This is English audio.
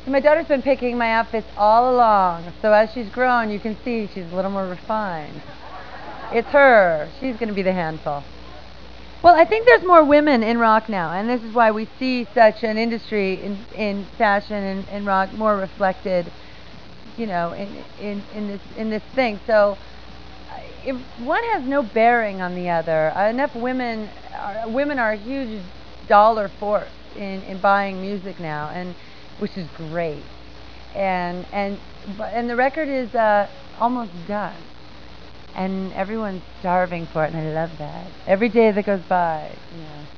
My daughter's been picking my outfits all along, so as she's grown, you can see she's a little more refined. It's her. She's going to be the handful. Well, I think there's more women in rock now, and this is why we see such an industry in fashion and rock more reflected, you know, in this thing. So, if one has no bearing on the other, enough women are a huge dollar force in buying music now, and which is great. And the record is almost done, and everyone's starving for it, and I love that. Every day that goes by, you know.